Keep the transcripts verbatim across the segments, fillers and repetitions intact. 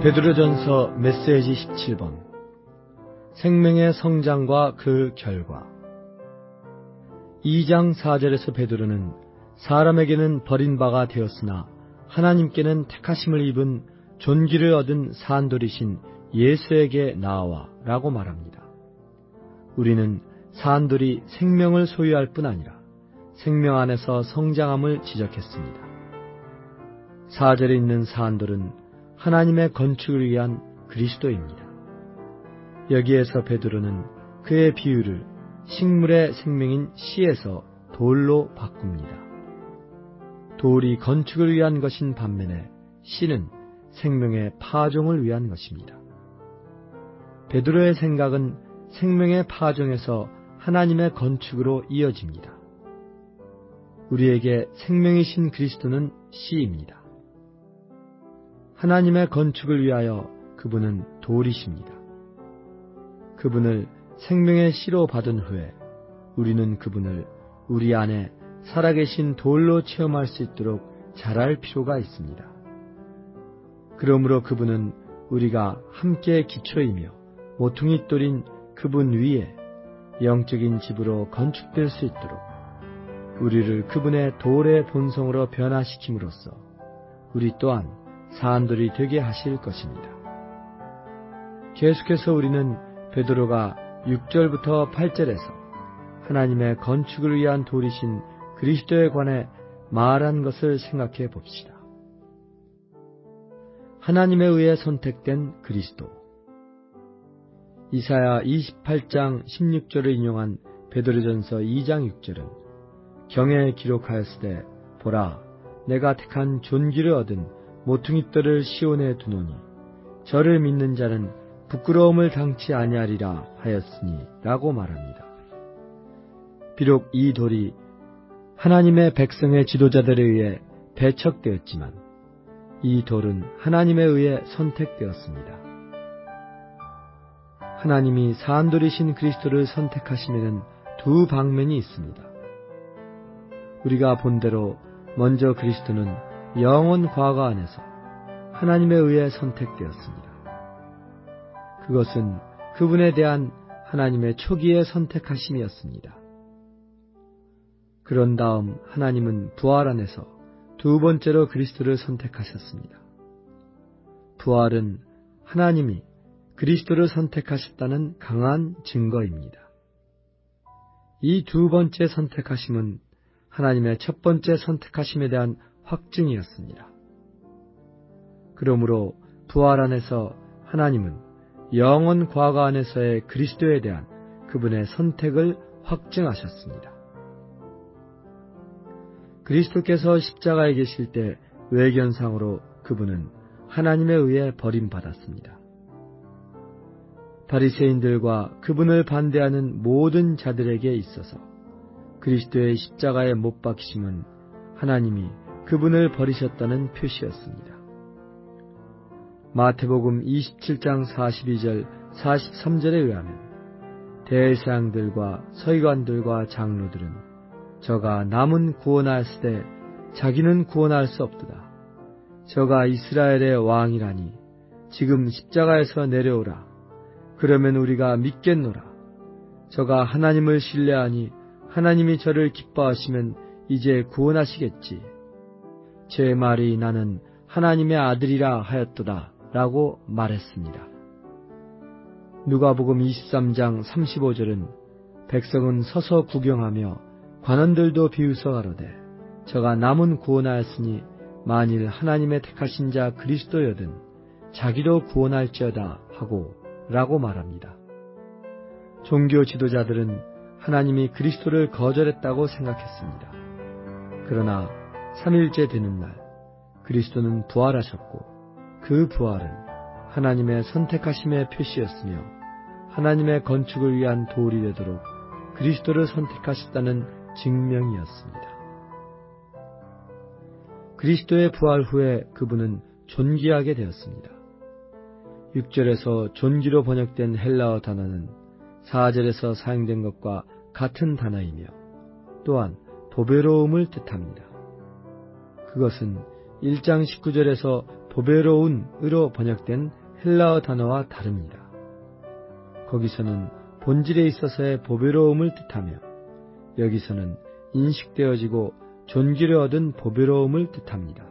베드로전서 메시지 십칠 번 생명의 성장과 그 결과. 이 장 사 절에서 베드로는 사람에게는 버림바가 되었으나 하나님께는 택하심을 입은 존귀를 얻은 산돌이신 예수에게 나아와 라고 말합니다. 우리는 산돌이 생명을 소유할 뿐 아니라 생명 안에서 성장함을 지적했습니다. 사 절에 있는 산돌은 하나님의 건축을 위한 그리스도입니다. 여기에서 베드로는 그의 비유를 식물의 생명인 씨에서 돌로 바꿉니다. 돌이 건축을 위한 것인 반면에 씨는 생명의 파종을 위한 것입니다. 베드로의 생각은 생명의 파종에서 하나님의 건축으로 이어집니다. 우리에게 생명이신 그리스도는 씨입니다. 하나님의 건축을 위하여 그분은 돌이십니다. 그분을 생명의 씨로 받은 후에 우리는 그분을 우리 안에 살아계신 돌로 체험할 수 있도록 자랄 필요가 있습니다. 그러므로 그분은 우리가 함께 기초이며 모퉁이돌인 그분 위에 영적인 집으로 건축될 수 있도록 우리를 그분의 돌의 본성으로 변화시킴으로써 우리 또한 산돌이 되게 하실 것입니다. 계속해서 우리는 베드로가 육 절부터 팔 절에서 하나님의 건축을 위한 돌이신 그리스도에 관해 말한 것을 생각해 봅시다. 하나님에 의해 선택된 그리스도. 이사야 이십팔 장 십육 절을 인용한 베드로전서 이 장 육 절은 경에 기록하였으되 보라 내가 택한 존귀를 얻은 모퉁이돌을 시온에 두노니 저를 믿는 자는 부끄러움을 당치 아니하리라 하였으니 라고 말합니다. 비록 이 돌이 하나님의 백성의 지도자들에 의해 배척되었지만 이 돌은 하나님에 의해 선택되었습니다. 하나님이 산돌이신 그리스도를 선택하시면은 두 방면이 있습니다. 우리가 본대로 먼저 그리스도는 영원 과거 안에서 하나님에 의해 선택되었습니다. 그것은 그분에 대한 하나님의 초기의 선택하심이었습니다. 그런 다음 하나님은 부활 안에서 두 번째로 그리스도를 선택하셨습니다. 부활은 하나님이 그리스도를 선택하셨다는 강한 증거입니다. 이 두 번째 선택하심은 하나님의 첫 번째 선택하심에 대한 확증이었습니다. 그러므로 부활 안에서 하나님은 영원 과거 안에서의 그리스도에 대한 그분의 선택을 확증하셨습니다. 그리스도께서 십자가에 계실 때 외견상으로 그분은 하나님에 의해 버림받았습니다. 바리새인들과 그분을 반대하는 모든 자들에게 있어서 그리스도의 십자가에 못 박히심은 하나님이 그분을 버리셨다는 표시였습니다. 마태복음 이십칠 장 사십이 절 사십삼 절에 의하면 대제사장들과 서기관들과 장로들은 저가 남은 구원하였으되 자기는 구원할 수 없도다. 저가 이스라엘의 왕이라니 지금 십자가에서 내려오라. 그러면 우리가 믿겠노라. 저가 하나님을 신뢰하니 하나님이 저를 기뻐하시면 이제 구원하시겠지. 제 말이 나는 하나님의 아들이라 하였도다 라고 말했습니다. 누가복음 이십삼 장 삼십오 절은 백성은 서서 구경하며 관원들도 비웃어 가로되 저가 남은 구원하였으니 만일 하나님의 택하신 자 그리스도여든 자기도 구원할지어다 하고 라고 말합니다. 종교 지도자들은 하나님이 그리스도를 거절했다고 생각했습니다. 그러나 삼 일째 되는 날 그리스도는 부활하셨고 그 부활은 하나님의 선택하심의 표시였으며 하나님의 건축을 위한 돌이 되도록 그리스도를 선택하셨다는 증명이었습니다. 그리스도의 부활 후에 그분은 존귀하게 되었습니다. 육 절에서 존귀로 번역된 헬라어 단어는 사 절에서 사용된 것과 같은 단어이며 또한 보배로움을 뜻합니다. 그것은 일 장 십구 절에서 보배로운으로 번역된 헬라어 단어와 다릅니다. 거기서는 본질에 있어서의 보배로움을 뜻하며 여기서는 인식되어지고 존귀를 얻은 보배로움을 뜻합니다.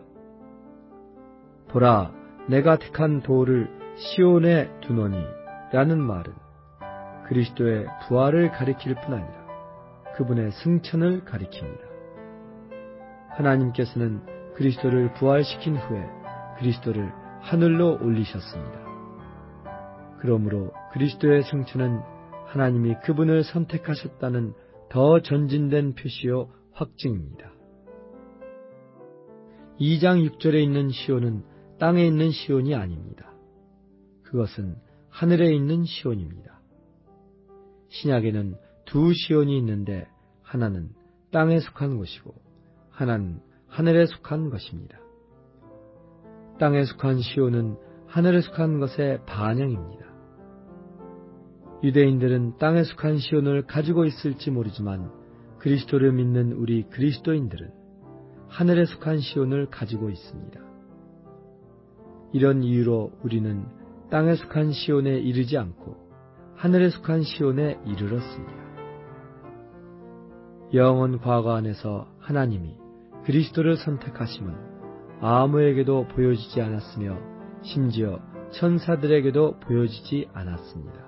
보라, 내가 택한 돌을 시온에 두노니 라는 말은 그리스도의 부활을 가리킬 뿐 아니라 그분의 승천을 가리킵니다. 하나님께서는 그리스도를 부활시킨 후에 그리스도를 하늘로 올리셨습니다. 그러므로 그리스도의 승천은 하나님이 그분을 선택하셨다는 더 전진된 표시요 확증입니다. 이 장 육 절에 있는 시온은 땅에 있는 시온이 아닙니다. 그것은 하늘에 있는 시온입니다. 신약에는 두 시온이 있는데 하나는 땅에 속한 것이고 하나는 하늘에 속한 것입니다. 땅에 속한 시온은 하늘에 속한 것의 반영입니다. 유대인들은 땅에 속한 시온을 가지고 있을지 모르지만 그리스도를 믿는 우리 그리스도인들은 하늘에 속한 시온을 가지고 있습니다. 이런 이유로 우리는 땅에 속한 시온에 이르지 않고 하늘에 속한 시온에 이르렀습니다. 영원 과거 안에서 하나님이 그리스도를 선택하심은 아무에게도 보여지지 않았으며 심지어 천사들에게도 보여지지 않았습니다.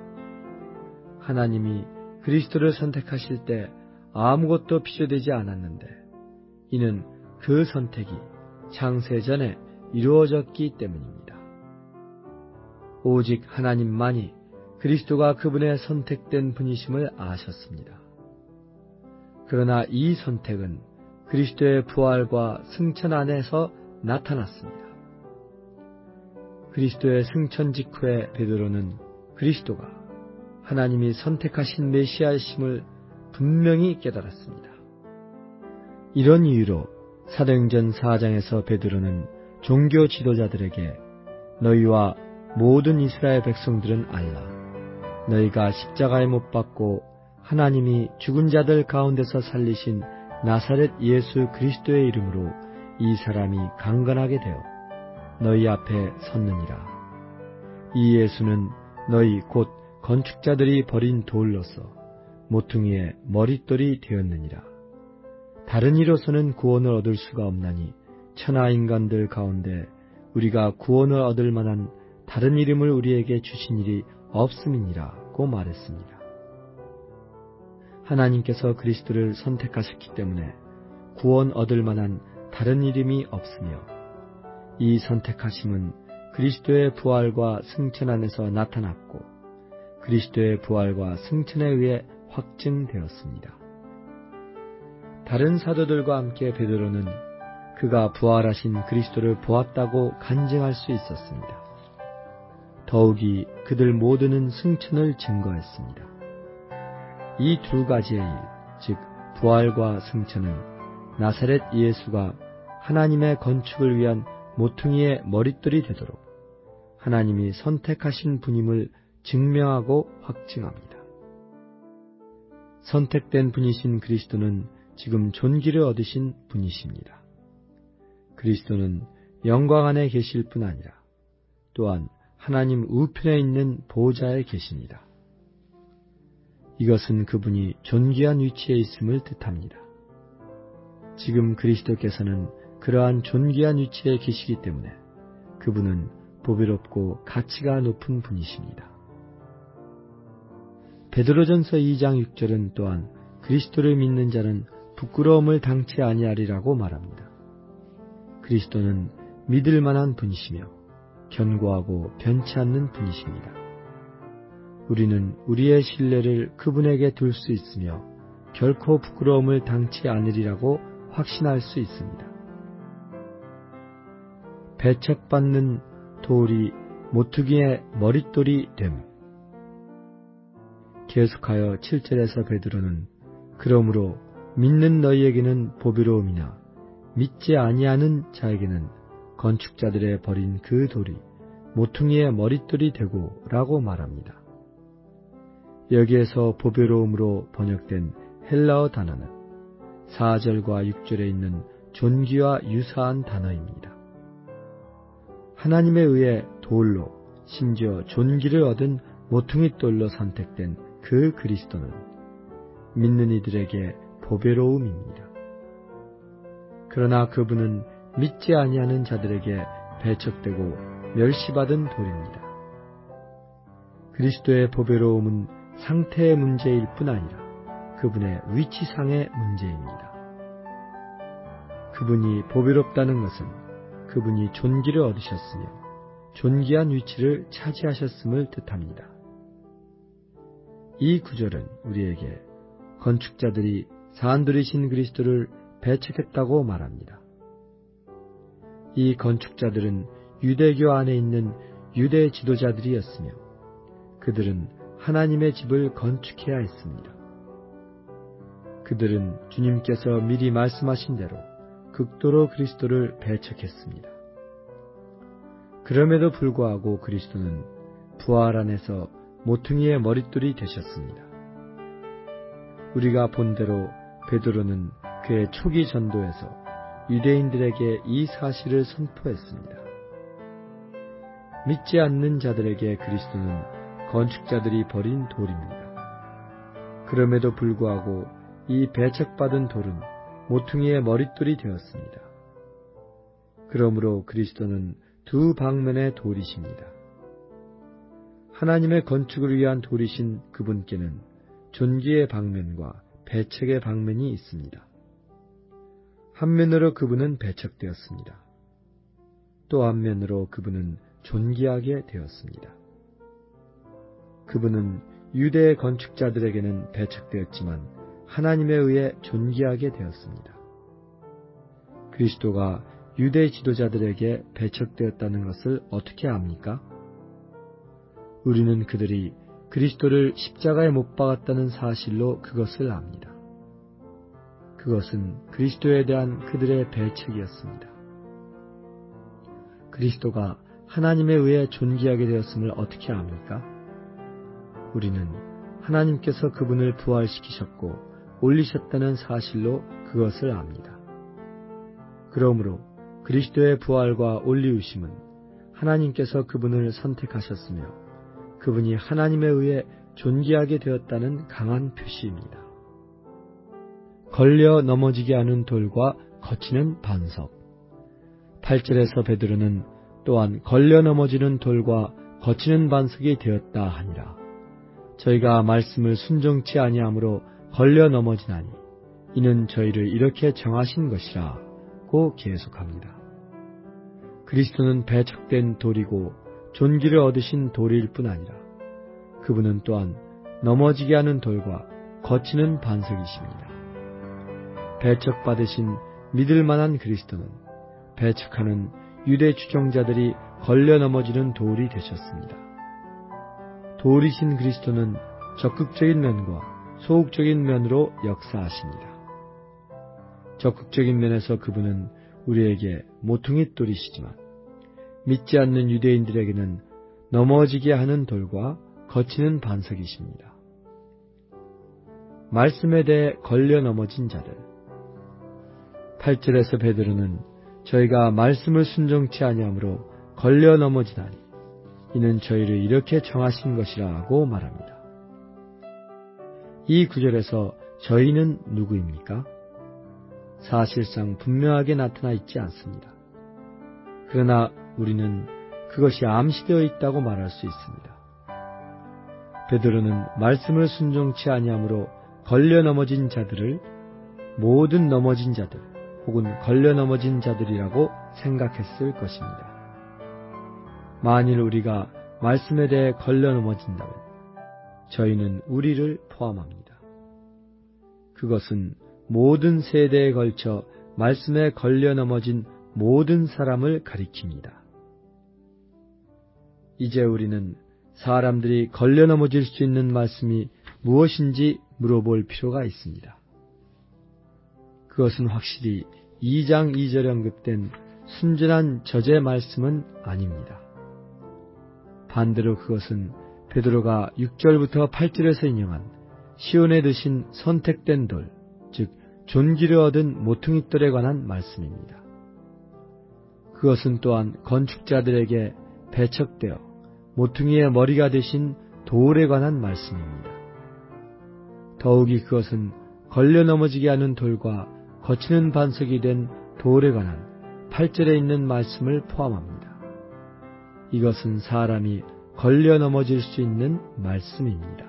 하나님이 그리스도를 선택하실 때 아무것도 필요되지 않았는데 이는 그 선택이 창세 전에 이루어졌기 때문입니다. 오직 하나님만이 그리스도가 그분의 선택된 분이심을 아셨습니다. 그러나 이 선택은 그리스도의 부활과 승천 안에서 나타났습니다. 그리스도의 승천 직후에 베드로는 그리스도가 하나님이 선택하신 메시아이심을 분명히 깨달았습니다. 이런 이유로 사도행전 사 장에서 베드로는 종교 지도자들에게 너희와 모든 이스라엘 백성들은 알라. 너희가 십자가에 못 박고 하나님이 죽은 자들 가운데서 살리신 나사렛 예수 그리스도의 이름으로 이 사람이 강건하게 되어 너희 앞에 섰느니라. 이 예수는 너희 곧 건축자들이 버린 돌로서 모퉁이의 머릿돌이 되었느니라. 다른 이로서는 구원을 얻을 수가 없나니 천하 인간들 가운데 우리가 구원을 얻을 만한 다른 이름을 우리에게 주신 일이 없음이니라고 말했습니다. 하나님께서 그리스도를 선택하셨기 때문에 구원 얻을 만한 다른 이름이 없으며 이 선택하심은 그리스도의 부활과 승천 안에서 나타났고 그리스도의 부활과 승천에 의해 확증되었습니다. 다른 사도들과 함께 베드로는 그가 부활하신 그리스도를 보았다고 간증할 수 있었습니다. 더욱이 그들 모두는 승천을 증거했습니다. 이 두 가지의 일, 즉 부활과 승천은 나사렛 예수가 하나님의 건축을 위한 모퉁이의 머릿돌이 되도록 하나님이 선택하신 분임을 증명하고 확증합니다. 선택된 분이신 그리스도는 지금 존귀를 얻으신 분이십니다. 그리스도는 영광 안에 계실 뿐 아니라 또한 하나님 우편에 있는 보좌에 계십니다. 이것은 그분이 존귀한 위치에 있음을 뜻합니다. 지금 그리스도께서는 그러한 존귀한 위치에 계시기 때문에 그분은 보배롭고 가치가 높은 분이십니다. 베드로전서 이 장 육 절은 또한 그리스도를 믿는 자는 부끄러움을 당치 아니하리라고 말합니다. 그리스도는 믿을 만한 분이시며 견고하고 변치 않는 분이십니다. 우리는 우리의 신뢰를 그분에게 둘 수 있으며 결코 부끄러움을 당치 않으리라고 확신할 수 있습니다. 배척받는 돌이 모퉁이의 머릿돌이 됨. 계속하여 칠 절에서 베드로는 그러므로 믿는 너희에게는 보배로움이나 믿지 아니하는 자에게는 건축자들의 버린 그 돌이 모퉁이의 머릿돌이 되고 라고 말합니다. 여기에서 보배로움으로 번역된 헬라어 단어는 사 절과 육 절에 있는 존귀와 유사한 단어입니다. 하나님에 의해 돌로, 심지어 존귀를 얻은 모퉁이 돌로 선택된 그 그리스도는 믿는 이들에게 보배로움입니다. 그러나 그분은 믿지 아니하는 자들에게 배척되고 멸시받은 돌입니다. 그리스도의 보배로움은 상태의 문제일 뿐 아니라 그분의 위치상의 문제입니다. 그분이 보배롭다는 것은 그분이 존귀를 얻으셨으며 존귀한 위치를 차지하셨음을 뜻합니다. 이 구절은 우리에게 건축자들이 산돌이신 그리스도를 배척했다고 말합니다. 이 건축자들은 유대교 안에 있는 유대 지도자들이었으며 그들은 하나님의 집을 건축해야 했습니다. 그들은 주님께서 미리 말씀하신 대로 극도로 그리스도를 배척했습니다. 그럼에도 불구하고 그리스도는 부활 안에서 모퉁이의 머릿돌이 되셨습니다. 우리가 본대로 베드로는 그의 초기 전도에서 유대인들에게 이 사실을 선포했습니다. 믿지 않는 자들에게 그리스도는 건축자들이 버린 돌입니다. 그럼에도 불구하고 이 배척받은 돌은 모퉁이의 머릿돌이 되었습니다. 그러므로 그리스도는 두 방면의 돌이십니다. 하나님의 건축을 위한 돌이신 그분께는 존귀의 방면과 배척의 방면이 있습니다. 한면으로 그분은 배척되었습니다. 또 한면으로 그분은 존귀하게 되었습니다. 그분은 유대의 건축자들에게는 배척되었지만 하나님에 의해 존귀하게 되었습니다. 그리스도가 유대 지도자들에게 배척되었다는 것을 어떻게 압니까? 우리는 그들이 그리스도를 십자가에 못 박았다는 사실로 그것을 압니다. 그것은 그리스도에 대한 그들의 배척이었습니다. 그리스도가 하나님에 의해 존귀하게 되었음을 어떻게 압니까? 우리는 하나님께서 그분을 부활시키셨고 올리셨다는 사실로 그것을 압니다. 그러므로 그리스도의 부활과 올리우심은 하나님께서 그분을 선택하셨으며 그분이 하나님에 의해 존귀하게 되었다는 강한 표시입니다. 걸려 넘어지게 하는 돌과 거치는 반석. 팔 절에서 베드로는 또한 걸려 넘어지는 돌과 거치는 반석이 되었다 하니라. 저희가 말씀을 순종치 아니함으로 걸려 넘어지나니 이는 저희를 이렇게 정하신 것이라고 계속합니다. 그리스도는 배척된 돌이고 존귀를 얻으신 돌일 뿐 아니라 그분은 또한 넘어지게 하는 돌과 거치는 반석이십니다. 배척받으신 믿을 만한 그리스도는 배척하는 유대 추종자들이 걸려 넘어지는 돌이 되셨습니다. 돌이신 그리스도는 적극적인 면과 소극적인 면으로 역사하십니다. 적극적인 면에서 그분은 우리에게 모퉁이 돌이시지만 믿지 않는 유대인들에게는 넘어지게 하는 돌과 거치는 반석이십니다. 말씀에 대해 걸려 넘어진 자들. 팔 절에서 베드로는 저희가 말씀을 순종치 아니함으로 걸려 넘어지다니 이는 저희를 이렇게 정하신 것이라고 말합니다. 이 구절에서 저희는 누구입니까? 사실상 분명하게 나타나 있지 않습니다. 그러나 우리는 그것이 암시되어 있다고 말할 수 있습니다. 베드로는 말씀을 순종치 아니함으로 걸려 넘어진 자들을 모든 넘어진 자들 혹은 걸려 넘어진 자들이라고 생각했을 것입니다. 만일 우리가 말씀에 대해 걸려 넘어진다면 저희는 우리를 포함합니다. 그것은 모든 세대에 걸쳐 말씀에 걸려 넘어진 모든 사람을 가리킵니다. 이제 우리는 사람들이 걸려 넘어질 수 있는 말씀이 무엇인지 물어볼 필요가 있습니다. 그것은 확실히 이 장 이 절에 언급된 순전한 저제 말씀은 아닙니다. 반대로 그것은 베드로가 육 절부터 팔 절에서 인용한 시온에 드신 선택된 돌, 즉 존귀를 얻은 모퉁이돌에 관한 말씀입니다. 그것은 또한 건축자들에게 배척되어 모퉁이의 머리가 되신 돌에 관한 말씀입니다. 더욱이 그것은 걸려 넘어지게 하는 돌과 거치는 반석이 된 돌에 관한 팔 절에 있는 말씀을 포함합니다. 이것은 사람이 걸려 넘어질 수 있는 말씀입니다.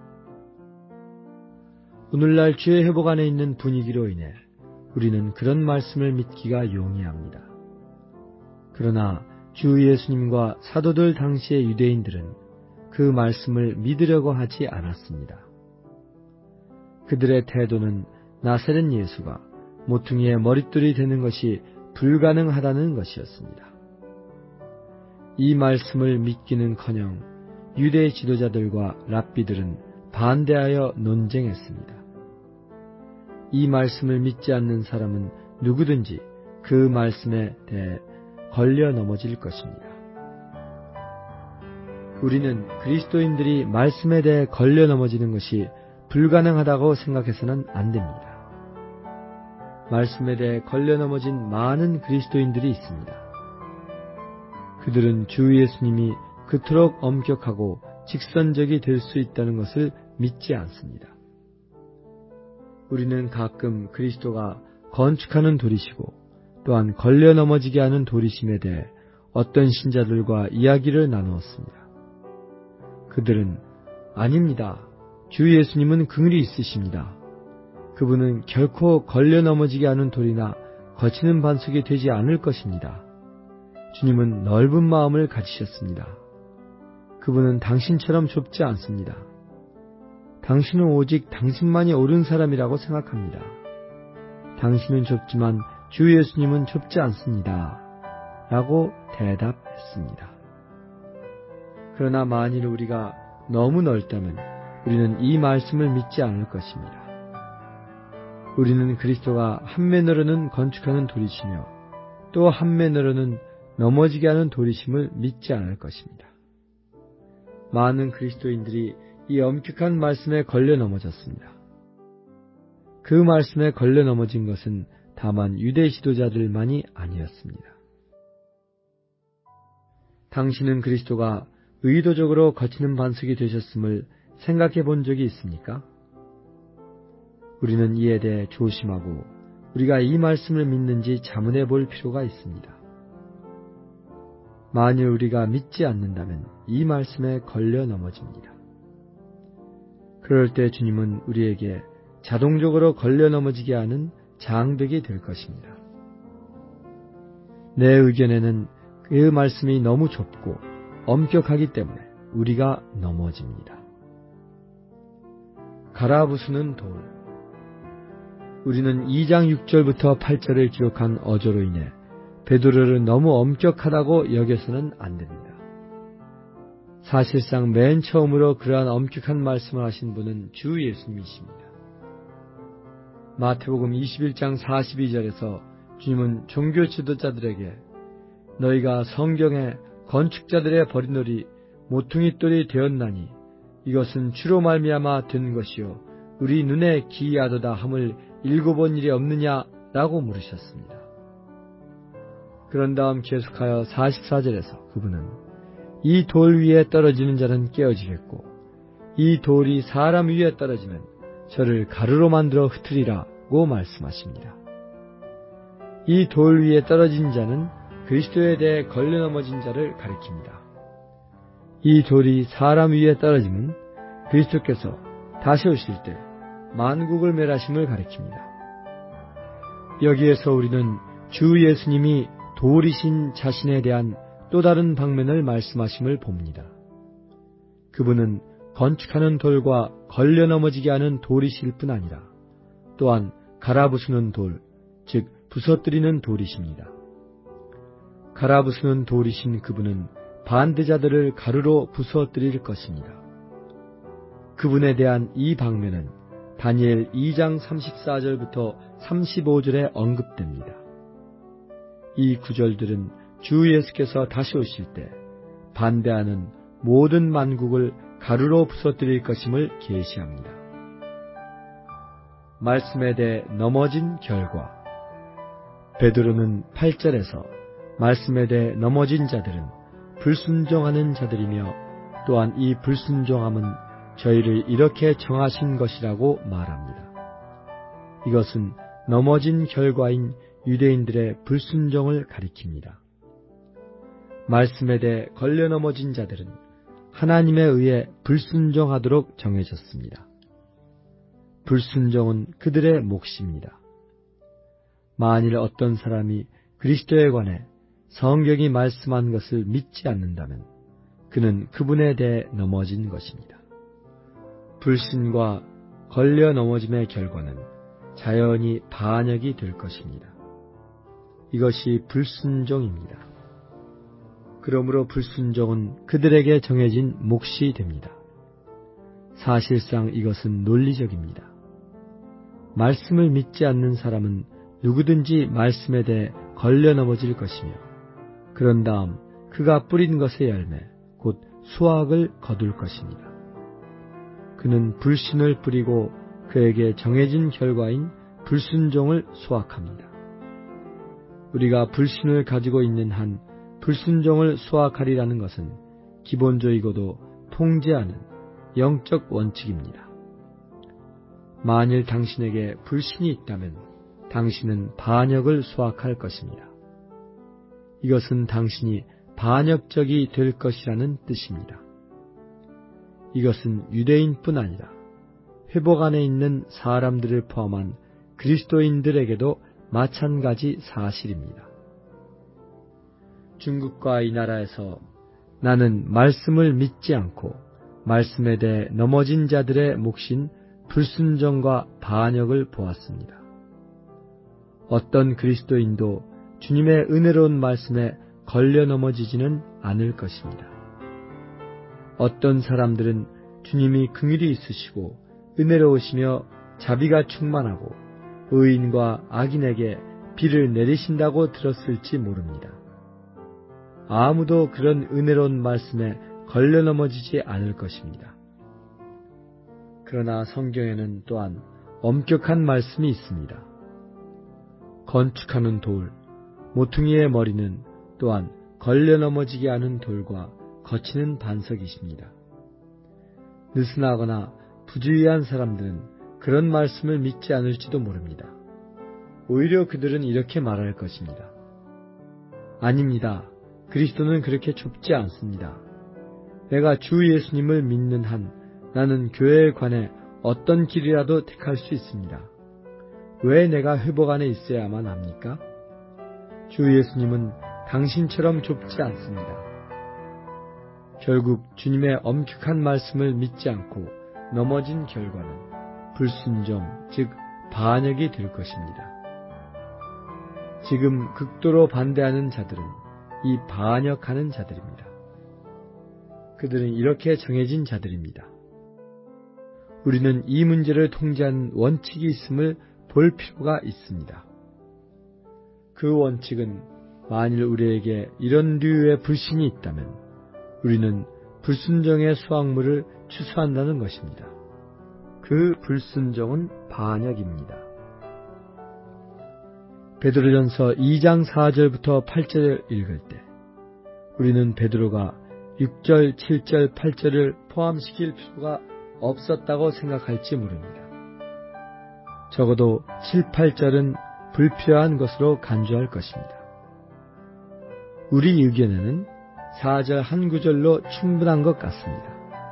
오늘날 죄의 회복 안에 있는 분위기로 인해 우리는 그런 말씀을 믿기가 용이합니다. 그러나 주 예수님과 사도들 당시의 유대인들은 그 말씀을 믿으려고 하지 않았습니다. 그들의 태도는 나사렛 예수가 모퉁이의 머릿돌이 되는 것이 불가능하다는 것이었습니다. 이 말씀을 믿기는커녕 유대 지도자들과 랍비들은 반대하여 논쟁했습니다. 이 말씀을 믿지 않는 사람은 누구든지 그 말씀에 대해 걸려 넘어질 것입니다. 우리는 그리스도인들이 말씀에 대해 걸려 넘어지는 것이 불가능하다고 생각해서는 안 됩니다. 말씀에 대해 걸려 넘어진 많은 그리스도인들이 있습니다. 그들은 주 예수님이 그토록 엄격하고 직선적이 될 수 있다는 것을 믿지 않습니다. 우리는 가끔 그리스도가 건축하는 돌이시고 또한 걸려 넘어지게 하는 돌이심에 대해 어떤 신자들과 이야기를 나누었습니다. 그들은 아닙니다. 주 예수님은 긍휼이 있으십니다. 그분은 결코 걸려 넘어지게 하는 돌이나 거치는 반석이 되지 않을 것입니다. 주님은 넓은 마음을 가지셨습니다. 그분은 당신처럼 좁지 않습니다. 당신은 오직 당신만이 옳은 사람이라고 생각합니다. 당신은 좁지만 주 예수님은 좁지 않습니다. 라고 대답했습니다. 그러나 만일 우리가 너무 넓다면 우리는 이 말씀을 믿지 않을 것입니다. 우리는 그리스도가 한 면으로는 건축하는 돌이시며 또 한 면으로는 넘어지게 하는 돌이심을 믿지 않을 것입니다. 많은 그리스도인들이 이 엄격한 말씀에 걸려 넘어졌습니다. 그 말씀에 걸려 넘어진 것은 다만 유대 지도자들만이 아니었습니다. 당신은 그리스도가 의도적으로 거치는 반석이 되셨음을 생각해 본 적이 있습니까? 우리는 이에 대해 조심하고 우리가 이 말씀을 믿는지 자문해 볼 필요가 있습니다. 만일 우리가 믿지 않는다면 이 말씀에 걸려 넘어집니다. 그럴 때 주님은 우리에게 자동적으로 걸려 넘어지게 하는 장벽이 될 것입니다. 내 의견에는 그 말씀이 너무 좁고 엄격하기 때문에 우리가 넘어집니다. 갈아부수는 돌. 우리는 이 장 육 절부터 팔 절을 기록한 어조로 인해 베드로를 너무 엄격하다고 여겨서는 안 됩니다. 사실상 맨 처음으로 그러한 엄격한 말씀을 하신 분은 주 예수님이십니다. 마태복음 이십일 장 사십이 절에서 주님은 종교 지도자들에게 너희가 성경에 건축자들의 버린돌이 모퉁이돌이 되었나니 이것은 주로 말미암아 된 것이요 우리 눈에 기이하도다 함을 읽어본 일이 없느냐라고 물으셨습니다. 그런 다음 계속하여 사십사 절에서 그분은 이 돌 위에 떨어지는 자는 깨어지겠고 이 돌이 사람 위에 떨어지면 저를 가루로 만들어 흩으리라고 말씀하십니다. 이 돌 위에 떨어진 자는 그리스도에 대해 걸려 넘어진 자를 가리킵니다. 이 돌이 사람 위에 떨어지면 그리스도께서 다시 오실 때 만국을 멸하심을 가리킵니다. 여기에서 우리는 주 예수님이 돌이신 자신에 대한 또 다른 방면을 말씀하심을 봅니다. 그분은 건축하는 돌과 걸려 넘어지게 하는 돌이실 뿐 아니라 또한 갈아부수는 돌, 즉 부서뜨리는 돌이십니다. 갈아부수는 돌이신 그분은 반대자들을 가루로 부서뜨릴 것입니다. 그분에 대한 이 방면은 다니엘 이 장 삼십사 절부터 삼십오 절에 언급됩니다. 이 구절들은 주 예수께서 다시 오실 때 반대하는 모든 만국을 가루로 부서뜨릴 것임을 계시합니다. 말씀에 대해 넘어진 결과 베드로는 팔 절에서 말씀에 대해 넘어진 자들은 불순종하는 자들이며 또한 이 불순종함은 저희를 이렇게 정하신 것이라고 말합니다. 이것은 넘어진 결과인 유대인들의 불순종을 가리킵니다. 말씀에 대해 걸려 넘어진 자들은 하나님에 의해 불순종하도록 정해졌습니다. 불순종은 그들의 몫입니다. 만일 어떤 사람이 그리스도에 관해 성경이 말씀한 것을 믿지 않는다면 그는 그분에 대해 넘어진 것입니다. 불신과 걸려 넘어짐의 결과는 자연히 반역이 될 것입니다. 이것이 불순종입니다. 그러므로 불순종은 그들에게 정해진 몫이 됩니다. 사실상 이것은 논리적입니다. 말씀을 믿지 않는 사람은 누구든지 말씀에 대해 걸려 넘어질 것이며 그런 다음 그가 뿌린 것의 열매, 곧 수확을 거둘 것입니다. 그는 불신을 뿌리고 그에게 정해진 결과인 불순종을 수확합니다. 우리가 불신을 가지고 있는 한 불순종을 수확하리라는 것은 기본적이고도 통제하는 영적 원칙입니다. 만일 당신에게 불신이 있다면 당신은 반역을 수확할 것입니다. 이것은 당신이 반역적이 될 것이라는 뜻입니다. 이것은 유대인뿐 아니라 회복 안에 있는 사람들을 포함한 그리스도인들에게도 마찬가지 사실입니다. 중국과 이 나라에서 나는 말씀을 믿지 않고 말씀에 대해 넘어진 자들의 몫인 불순종과 반역을 보았습니다. 어떤 그리스도인도 주님의 은혜로운 말씀에 걸려 넘어지지는 않을 것입니다. 어떤 사람들은 주님이 긍휼이 있으시고 은혜로우시며 자비가 충만하고 의인과 악인에게 비를 내리신다고 들었을지 모릅니다. 아무도 그런 은혜로운 말씀에 걸려 넘어지지 않을 것입니다. 그러나 성경에는 또한 엄격한 말씀이 있습니다. 건축하는 돌, 모퉁이의 머리는 또한 걸려 넘어지게 하는 돌과 거치는 반석이십니다. 느슨하거나 부주의한 사람들은 그런 말씀을 믿지 않을지도 모릅니다. 오히려 그들은 이렇게 말할 것입니다. 아닙니다. 그리스도는 그렇게 좁지 않습니다. 내가 주 예수님을 믿는 한 나는 교회에 관해 어떤 길이라도 택할 수 있습니다. 왜 내가 회복 안에 있어야만 합니까? 주 예수님은 당신처럼 좁지 않습니다. 결국 주님의 엄격한 말씀을 믿지 않고 넘어진 결과는 불순종, 즉 반역이 될 것입니다. 지금 극도로 반대하는 자들은 이 반역하는 자들입니다. 그들은 이렇게 정해진 자들입니다. 우리는 이 문제를 통제하는 원칙이 있음을 볼 필요가 있습니다. 그 원칙은 만일 우리에게 이런 류의 불신이 있다면 우리는 불순종의 수확물을 추수한다는 것입니다. 그 불순종은 반역입니다. 베드로전서 이 장 사 절부터 팔 절을 읽을 때 우리는 베드로가 육 절, 칠 절, 팔 절을 포함시킬 필요가 없었다고 생각할지 모릅니다. 적어도 칠, 팔 절은 불필요한 것으로 간주할 것입니다. 우리 의견에는 사 절 한 구절로 충분한 것 같습니다.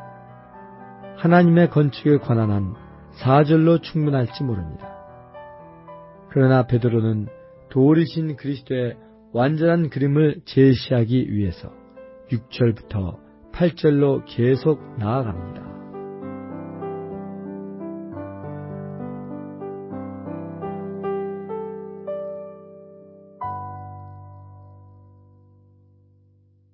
하나님의 건축에 관한 한 사 절로 충분할지 모릅니다. 그러나 베드로는 돌이신 그리스도의 완전한 그림을 제시하기 위해서 육 절부터 팔 절로 계속 나아갑니다.